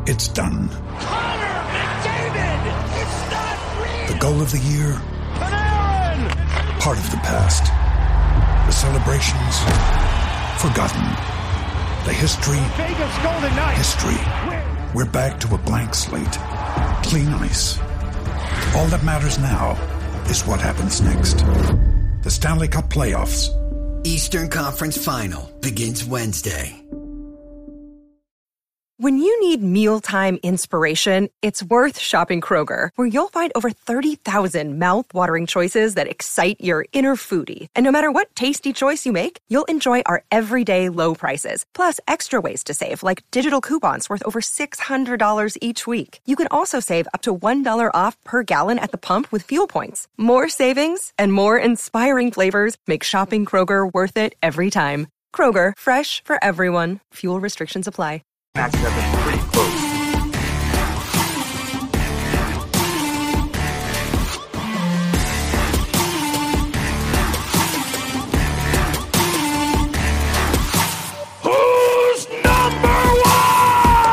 It's done. Connor McDavid! It's not real! The goal of the year? Panarin! Part of the past. The celebrations? Forgotten. The history? Vegas Golden Knights! History. We're back to a blank slate. Clean ice. All that matters now is what happens next. The Stanley Cup Playoffs. Eastern Conference Final begins Wednesday. When you need mealtime inspiration, it's worth shopping Kroger, where you'll find over 30,000 mouth-watering choices that excite your inner foodie. And no matter what tasty choice you make, you'll enjoy our everyday low prices, plus extra ways to save, like digital coupons worth over $600 each week. You can also save up to $1 off per gallon at the pump with fuel points. More savings and more inspiring flavors make shopping Kroger worth it every time. Kroger, fresh for everyone. Fuel restrictions apply. Matches have been pretty close. Who's number one?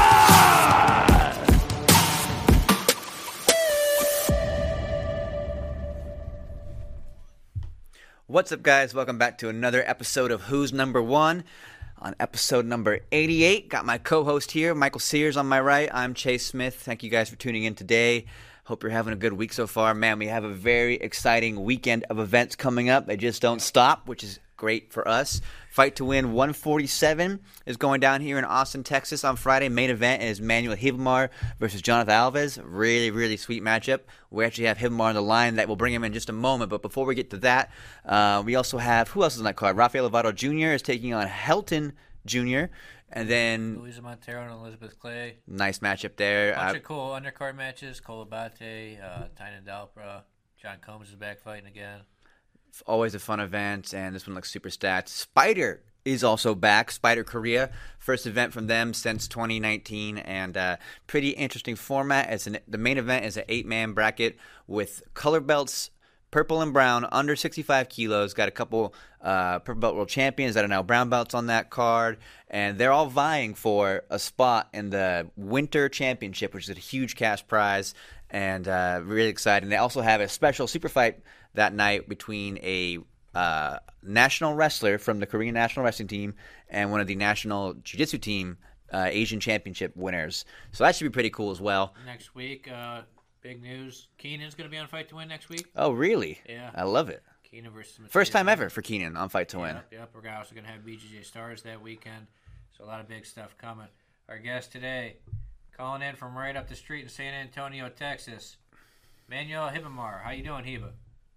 What's up, guys? Welcome back to another episode of Who's Number One. On episode number 88, got my co-host here, Michael Sears on my right. I'm Chase Smith. Thank you guys for tuning in today. Hope you're having a good week so far. Man, we have a very exciting weekend of events coming up. They just don't stop, which is great for us. Fight to Win 147 is going down here in Austin, Texas on Friday. Main event is Manuel Hibamar versus Jonathan Alves. Really, really sweet matchup. We actually have Hibamar on the line that we'll bring him in just a moment. But before we get to that, we also have, who else is on that card? Rafael Lovato Jr. is taking on Helton Jr. And then Louisa Montero and Elizabeth Clay. Nice matchup there. Bunch of cool undercard matches. Cole Abate, Tynan Dalpra, John Combs is back fighting again. Always a fun event, and this one looks super stacked. Spider is also back. Spider Korea, first event from them since 2019, and pretty interesting format. The main event is an 8-man bracket with color belts, purple and brown, under 65 kilos. Got a couple purple belt world champions that are now brown belts on that card, and they're all vying for a spot in the Winter Championship, which is a huge cash prize, and really exciting. They also have a special super fight that night between a national wrestler from the Korean national wrestling team and one of the national jiu-jitsu team Asian championship winners. So that should be pretty cool as well. Next week, big news. Keenan's going to be on Fight to Win next week. Oh, really? Yeah. I love it. Keenan versus Matthias. First time ever for Keenan on Fight to Win. Yep. We're also going to have BJJ Stars that weekend. So a lot of big stuff coming. Our guest today, calling in from right up the street in San Antonio, Texas, Manuel Hibamar. How you doing, Hiba?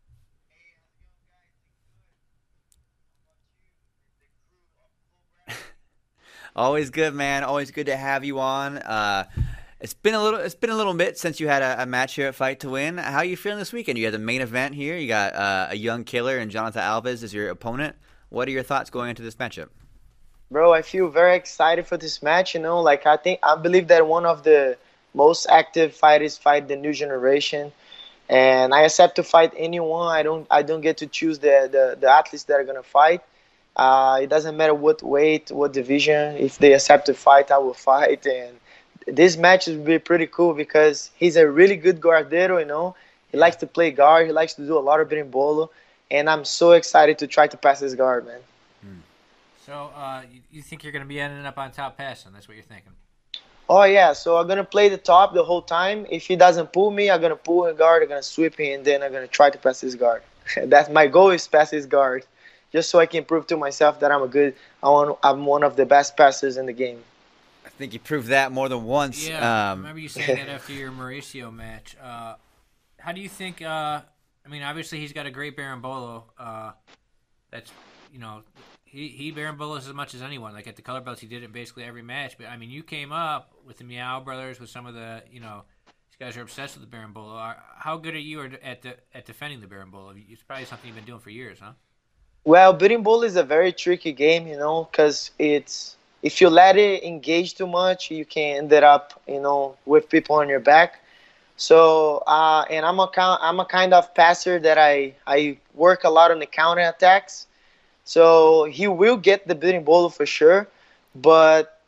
Always good, man. Always good to have you on. It's been a little bit since you had a match here at Fight to Win. How are you feeling this weekend? You had the main event here. You got a young killer and Jonathan Alves as your opponent. What are your thoughts going into this matchup? Bro, I feel very excited for this match. I believe that one of the most active fighters fight the new generation, and I accept to fight anyone. I don't get to choose the athletes that are gonna fight. It doesn't matter what weight, what division. If they accept to fight, I will fight. And this match will be pretty cool because he's a really good guardero, He likes to play guard. He likes to do a lot of berimbolo. And I'm so excited to try to pass this guard, man. So you think you're going to be ending up on top passing? That's what you're thinking? Oh, yeah. So I'm going to play the top the whole time. If he doesn't pull me, I'm going to pull his guard. I'm going to sweep him, and then I'm going to try to pass his guard. That's my goal, is pass his guard. Just so I can prove to myself that I'm one of the best passers in the game. I think you proved that more than once. Yeah, I remember you saying that after your Mauricio match. How do you think? Obviously he's got a great berimbolo. That's he berimbolos as much as anyone. Like at the color belts, he did it in basically every match. But you came up with the Meow brothers, with some of the these guys are obsessed with the berimbolo. How good are you at defending the berimbolo? It's probably something you've been doing for years, huh? Well, berimbolo is a very tricky game, because if you let it engage too much, you can end up, with people on your back. So, and I'm a kind of passer that I work a lot on the counter attacks. So he will get the berimbolo for sure, but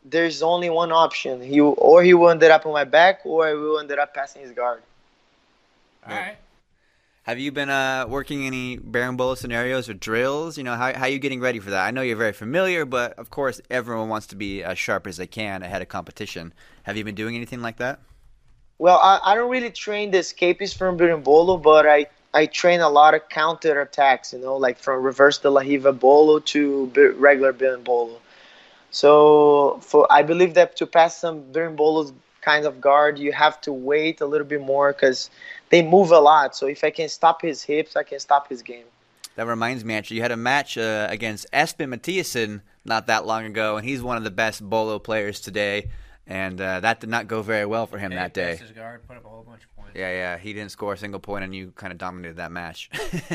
there's only one option. He will end up on my back, or I will end up passing his guard. All right. Have you been working any berimbolo scenarios or drills? You know, how are you getting ready for that? I know you're very familiar, but of course everyone wants to be as sharp as they can ahead of competition. Have you been doing anything like that? Well, I don't really train the escapees from berimbolo, but I train a lot of counter attacks, you know, like from reverse de la Riva bolo to regular berimbolo. So I believe that to pass some berimbolo kind of guard, you have to wait a little bit more because they move a lot. So if I can stop his hips, I can stop his game. That reminds me, actually, you had a match against Espen Mathiasen not that long ago, and he's one of the best bolo players today. And that did not go very well for him that day. Passed his guard, put up a whole bunch of points. Yeah, he didn't score a single point, and you kind of dominated that match.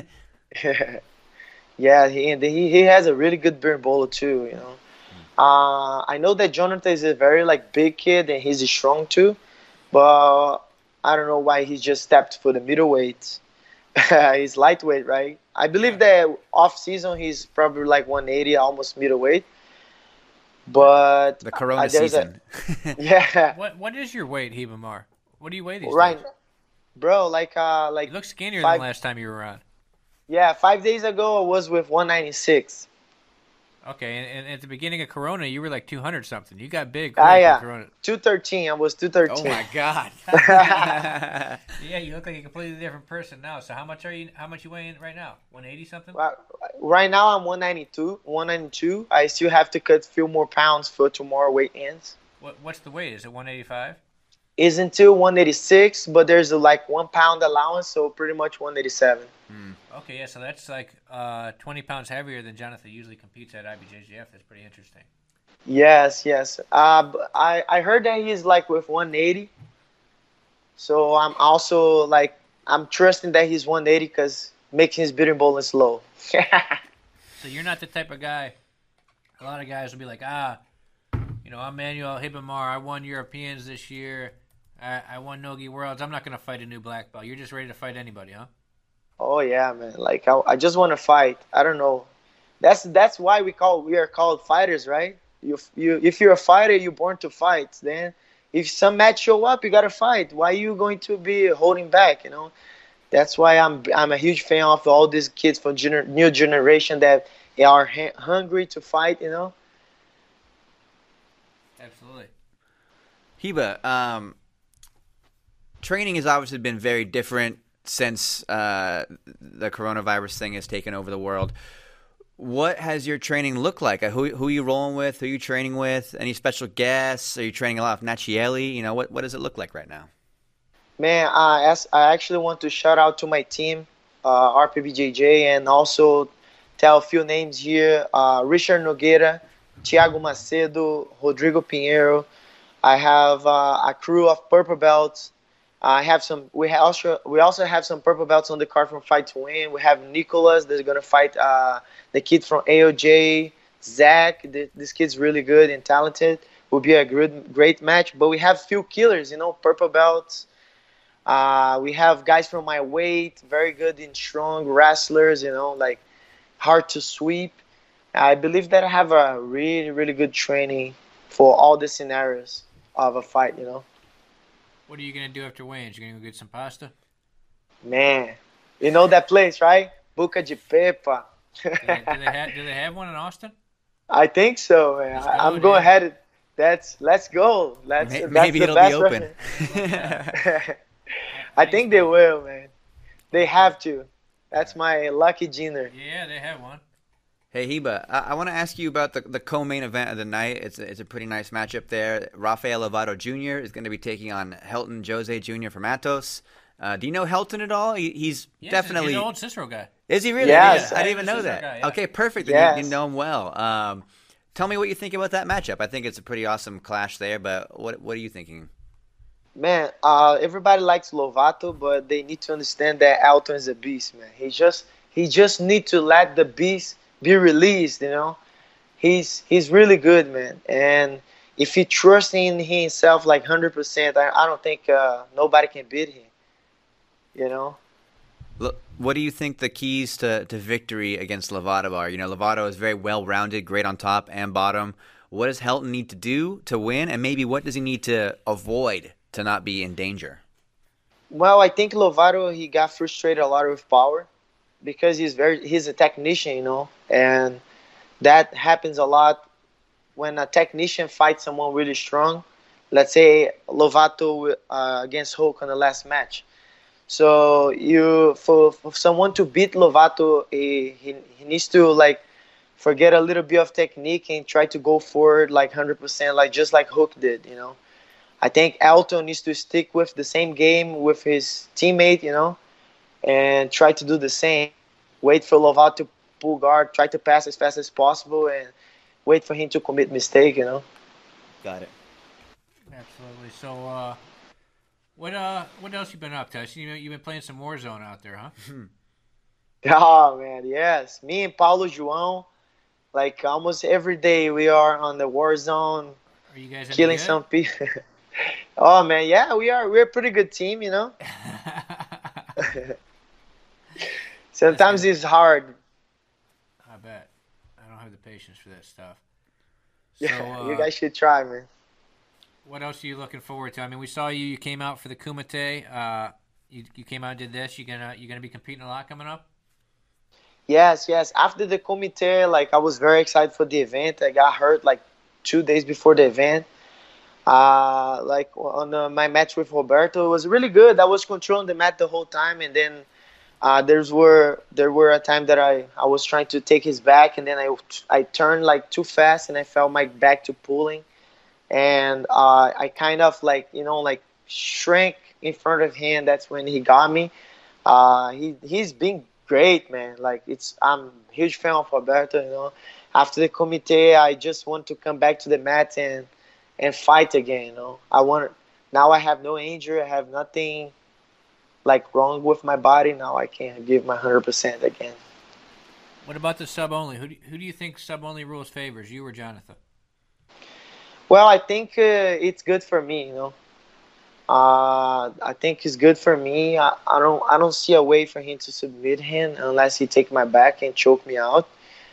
Yeah, he has a really good berimbolo too, you know. I know that Jonathan is a very big kid and he's strong too, but I don't know why he just stepped for the middleweight. He's lightweight, right? I believe that off season he's probably 180, almost middleweight. But the Corona season. Yeah. What is your weight, Hibamar? What do you weigh these right, days? bro? You look skinnier than last time you were on. Yeah, 5 days ago I was with 196. Okay, and at the beginning of Corona, you were 200 something. You got big. Yeah, Corona. 213. I was 213. Oh my God. Yeah, you look like a completely different person now. So how much you weighing right now? 180 something? Right now I'm 192. I still have to cut a few more pounds for tomorrow weight ends. What's the weight? Is it 185? Is until 186, but there's a 1 pound allowance, so pretty much 187. Okay, yeah, so that's 20 pounds heavier than Jonathan usually competes at IBJJF. That's pretty interesting. Yes. I heard that he's with 180. So I'm also I'm trusting that he's 180 because making his berimbolo slow. So you're not the type of guy. A lot of guys will be like, I'm Manuel Hibamar. I won Europeans this year. I won Nogi Worlds. I'm not going to fight a new black belt. You're just ready to fight anybody, huh? Oh yeah, man. I just want to fight. I don't know. That's why we are called fighters, right? If you're a fighter, you're born to fight. Then if some match show up, you gotta fight. Why are you going to be holding back? You know. That's why I'm a huge fan of all these kids from new generation that are hungry to fight. You know. Absolutely. Hiba, training has obviously been very different since the coronavirus thing has taken over the world. What has your training looked like? Who are you rolling with? Who are you training with? Any special guests? Are you training a lot of Nachieli? You know, what does it look like right now? Man, I actually want to shout out to my team, RPBJJ, and also tell a few names here. Richard Nogueira, Thiago Macedo, Rodrigo Pinheiro. I have a crew of purple belts. I have some. We also have some purple belts on the card from Fight to Win. We have Nicholas that's gonna fight the kid from AOJ. Zach, this kid's really good and talented. Will be a great match. But we have few killers, purple belts. We have guys from my weight, very good and strong wrestlers. Hard to sweep. I believe that I have a really, really good training for all the scenarios of a fight. What are you going to do after weigh-ins? You going to go get some pasta? Man, you know that place, right? Boca de Pepa. Do they have one in Austin? I think so, man. I'm going ahead. Let's go. Maybe it'll be open. I think they will, man. They have to. That's my lucky dinner. Yeah, they have one. Hey, Hiba, I want to ask you about the co-main event of the night. It's a pretty nice matchup there. Rafael Lovato Jr. is going to be taking on Helton Jose Jr. from Atos. Do you know Helton at all? He's definitely... He's an old Cicero guy. Is he really? Yes. I didn't even know that. Guy, yeah. Okay, perfect. Yes. You know him well. Tell me what you think about that matchup. I think it's a pretty awesome clash there, but what are you thinking? Man, everybody likes Lovato, but they need to understand that Helton is a beast, man. He just need to let the beast be released, He's really good, man. And if he trusts in himself 100%, I don't think nobody can beat him, Look, what do you think the keys to victory against Lovato are? Lovato is very well-rounded, great on top and bottom. What does Helton need to do to win, and maybe what does he need to avoid to not be in danger? Well, I think Lovato, he got frustrated a lot with power because he's a technician, and that happens a lot when a technician fights someone really strong. Let's say Lovato against Hulk on the last match. So for someone to beat Lovato, he needs to forget a little bit of technique and try to go forward 100%, just like Hulk did. I think Elton needs to stick with the same game with his teammate, and try to do the same. Wait for Lovato to pull guard, try to pass as fast as possible, and wait for him to commit mistake. Got it. Absolutely. So, what else you been up to? I see you've been playing some Warzone out there, huh? Oh man, yes. Me and Paulo João, almost every day we are on the Warzone. Are you guys killing some people? Oh man, yeah, we are. We're a pretty good team, Sometimes it's hard. I bet. I don't have the patience for that stuff. Yeah, you guys should try, man. What else are you looking forward to? I mean, we saw you came out for the Kumite. You came out and did this. You gonna be competing a lot coming up? Yes. After the Kumite, I was very excited for the event. I got hurt 2 days before the event. On my match with Roberto, it was really good. I was controlling the mat the whole time, and then there were a time that I was trying to take his back, and then I turned too fast, and I felt my back to pulling, and I kind of shrank in front of him. That's when he got me. He's been great, man. I'm a huge fan of Roberto. After the Kumite, I just want to come back to the mat and fight again. Now I have no injury. I have nothing wrong with my body. Now I can give my 100% again. What about the sub only? Who do you think sub only rules favors, you or Jonathan? Well, I think it's good for me. I think it's good for me. I don't see a way for him to submit him unless he take my back and choke me out.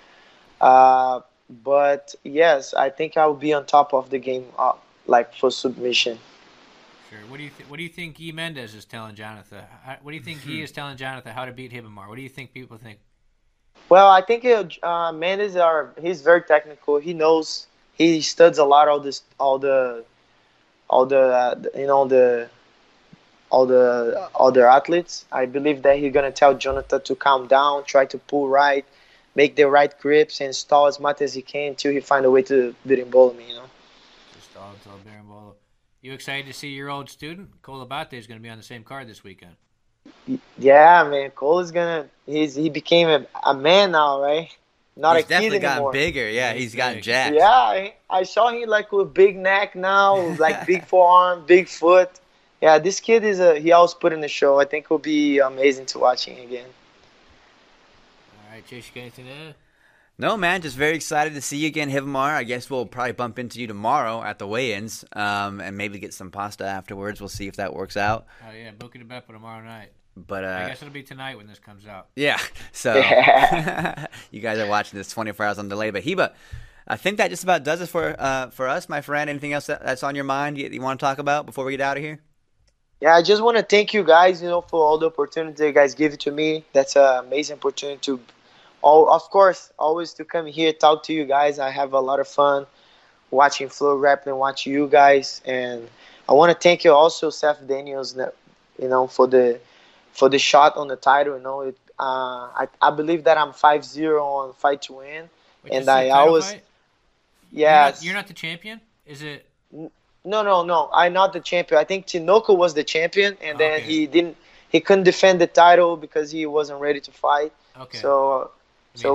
But yes, I think I will be on top of the game, for submission. Sure. What do you think Guy Mendes is telling Jonathan? What do you think he is telling Jonathan how to beat Hibamar? What do you think people think? Well, I think Mendes he's very technical. He knows. He studies a lot all the other athletes. I believe that he's gonna tell Jonathan to calm down, try to pull right, make the right grips, and stall as much as he can until he find a way to berimbolo me. Just stall until berimbolo. You excited to see your old student Cole Abate is going to be on the same card this weekend? Yeah, man. Cole is he became a man now, right? Not he's a kid definitely anymore. gotten bigger. Yeah, he's gotten jacked. Yeah, I saw him with big neck now, big forearm, big foot. Yeah, this kid he always put in the show. I think it'll be amazing to watch him again. All right, Chase, you got anything to add? No, man, just very excited to see you again, Hibamar. I guess we'll probably bump into you tomorrow at the weigh-ins, and maybe get some pasta afterwards. We'll see if that works out. Oh yeah, Boca de Beppo tomorrow night. But I guess it'll be tonight when this comes out. Yeah, so you guys are watching this 24 hours on delay. But Hiba, I think that just about does it for us, my friend. Anything else that's on your mind you want to talk about before we get out of here? Yeah, I just want to thank you guys, for all the opportunity you guys give it to me. That's an amazing opportunity to. Of course, always to come here, talk to you guys. I have a lot of fun watching Flow Grappling, watching you guys. And I want to thank you also, Seth Daniels, for the shot on the title. I believe that I'm 5-0 on Fight to Win. Wait, and I always... Fight? Yes. You're not the champion? Is it... No. I'm not the champion. I think Tinoco was the champion, and then he couldn't defend the title because he wasn't ready to fight. Okay. So the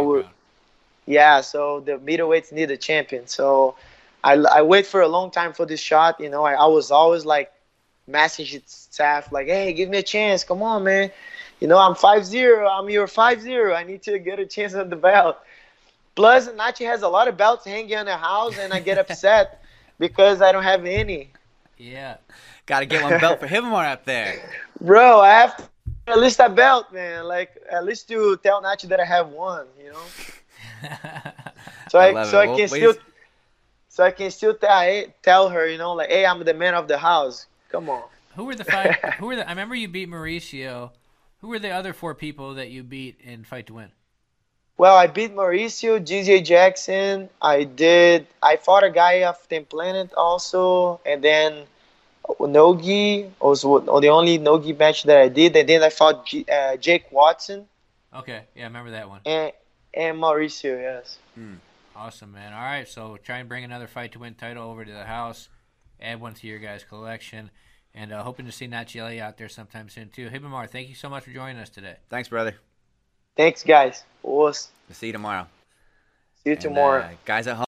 middleweights need a champion. So I wait for a long time for this shot. I was always messaging staff hey, give me a chance. Come on, man. I'm 5-0. I'm your 5-0. I need to get a chance at the belt. Plus, Nachi has a lot of belts hanging in the house, and I get upset because I don't have any. Yeah. Got to get one belt for Hibamar up there. Bro, I have to at least a belt, man. At least to tell Nachi that I have one, So I can so I can still tell her, you know, like, hey, I'm the man of the house. Come on. Who were the five? I remember you beat Mauricio. Who were the other 4 people that you beat in Fight to Win? Well, I beat Mauricio, GJ Jackson. I fought a guy off Team Planet also, and then Nogi was the only Nogi match that I did, and then I fought Jake Watson. Okay, yeah, I remember that one. And Mauricio, yes. Awesome, man. All right, so try and bring another Fight to Win title over to the house, add one to your guys' collection, and hoping to see Nachieli out there sometime soon, too. Hey, Bamar, thank you so much for joining us today. Thanks, brother. Thanks, guys. We'll see you tomorrow. See you tomorrow. Guys at home.